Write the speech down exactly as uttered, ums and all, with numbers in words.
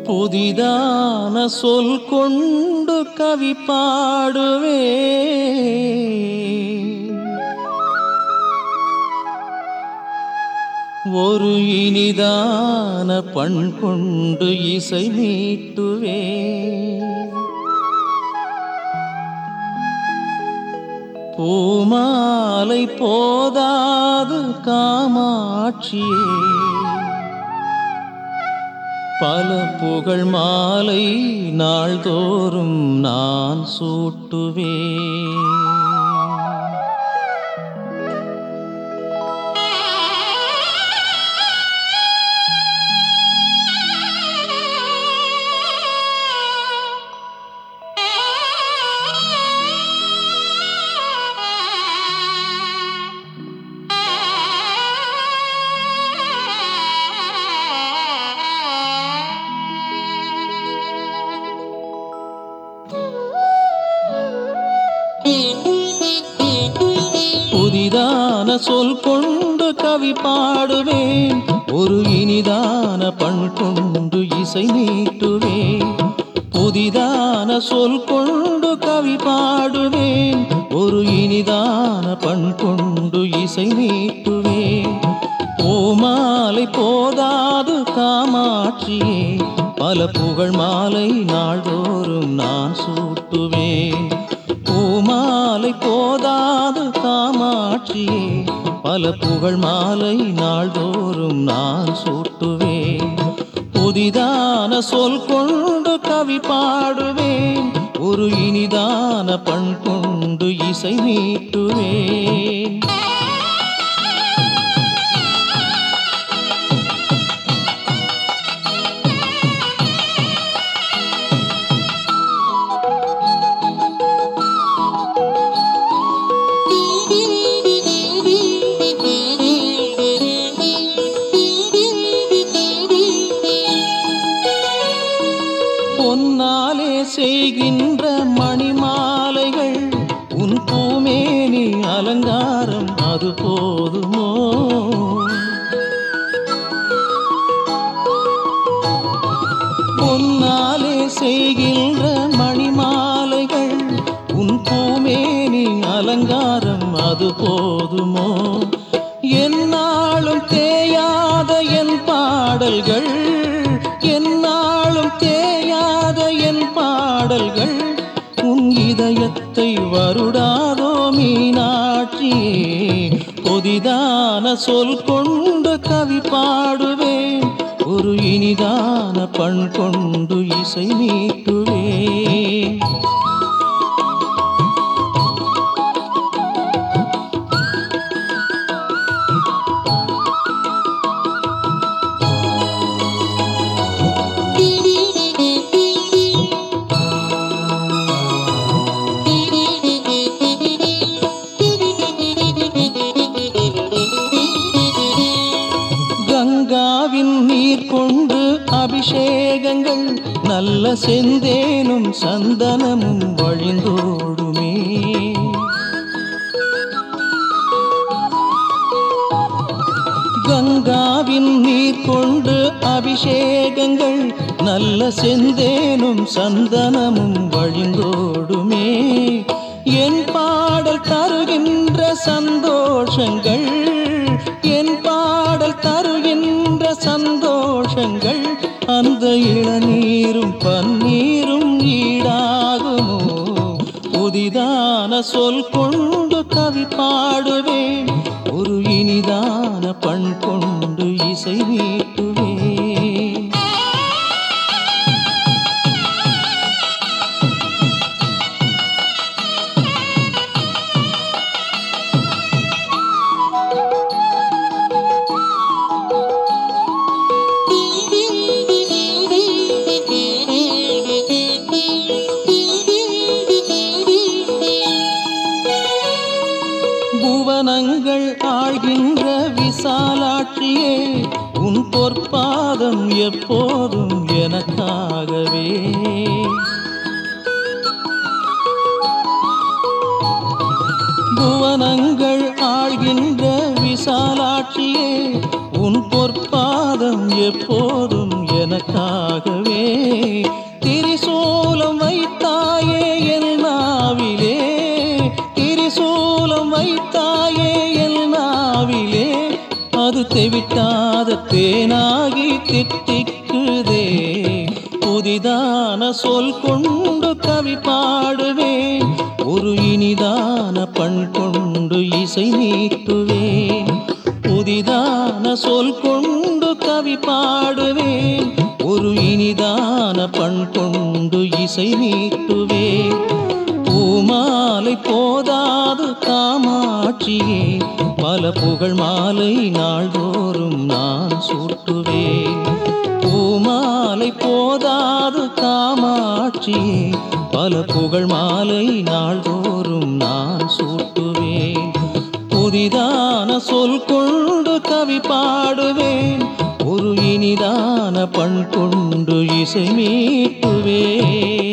புதிதான சொல் கொண்டு கவி பாடுவே, ஒரு இனிதான பண் கொண்டு இசை மீட்டுவே. பூமாலை போதாது காமாட்சியே, பல புகழ் மாலை நாள்தோறும் நான் சூட்டுவே. புதிதான சொல் கொண்டு கவி பாடுவேன், ஒரு இனிதான பண் கொண்டு இசை மீட்டுவேன். புதிதான சொல் கொண்டு கவி பாடுவேன், ஒரு இனிதான பண் கொண்டு இசை மீட்டுவேன். பூமாலை போதாது காமாட்சியே, பல புகழ் மாலை நாள்தோறும் நான் சூட்டுவேன். பூமாலை போதாது காமாட்சியே, பல புகழ் மாலை நாள்தோறும் நான் சூட்டுவேன். புதிதான சொல் கொண்டு கவி பாடுவேன், ஒரு இனிதான பண் கொண்டு இசை மீட்டுவேன். பொன்னாலே செய்கின்ற மணிமாலைகள், உன் பூமேனி அலங்காரம் அது போதுமோ? பொன்னாலே செய்கின்ற மணிமாலைகள், உன் பூமேனி அலங்காரம் அது போதுமோ? என்னாலும் தேயாத என் பாடல்கள், என்னாலும் தேயாத என் பாடல்கள், உன் இதயத்தை வருடாதோ மீனாட்சியே. புதிதான சொல் கொண்டு கவி பாடுவேன், ஒரு இனிதான பண் கொண்டு இசை மீட்டுவேன். கங்காவின் நீர் கொண்டு அபிஷேகங்கள், நல்ல செந்தேனும் சந்தனமும் வழிந்தோடுமே. கங்காவின் நீர் கொண்டு அபிஷேகங்கள், நல்ல செந்தேனும் சந்தனமும் வழிந்தோடுமே. என் பாடல் தருகின்ற சந்தோஷங்கள், என் பாடல் தருகின்ற சந்தோஷங்கள், அந்த இளநீரும் பன்னீரும் ஈடாகுமோ? புதிதான சொல் கொண்டு கவி பாடுவேன், ஒரு இனிதான பண் கொண்டு இசை மீட்டுவேன். புவனங்கள் ஆழ்கின்ற விசாலாட்சியே, உன் பொற்பாதம் எப்போதும் எனக்காகவே. புவனங்கள் ஆழ்கின்ற விசாலாட்சியே, உன் பொற்பாதம் எப்போதும் எனக்காகவே. திரிசூலம் வைத்தாயே என் நாவிலே, திரிசூலம் வைத்தாயே என் நாவிலே, அது தெவிட்டாத தேனாகி தித்திக்குதே. புதிதான சொல் கொண்டு கவி பாடுவேன், ஒரு இனிதான பண் கொண்டு இசை மீட்டுவேன். புதிதான சொல் கொண்டு கவி பாடுவேன், ஒரு இனிதான பண் கொண்டு இசை மீட்டுவேன். பூமாலை போதாது காமாட்சியே, பல புகழ் மாலை நாள்தோறும் நான் சூட்டுவேன். பூமாலை போதாது காமாட்சியே, பல புகழ் மாலை நாள்தோறும் நான் சூட்டுவேன். புதிதான சொல் கொண்டு கவி பாடுவேன், ஒரு இனிதான பண் கொண்டு இசை மீட்டுவேன்.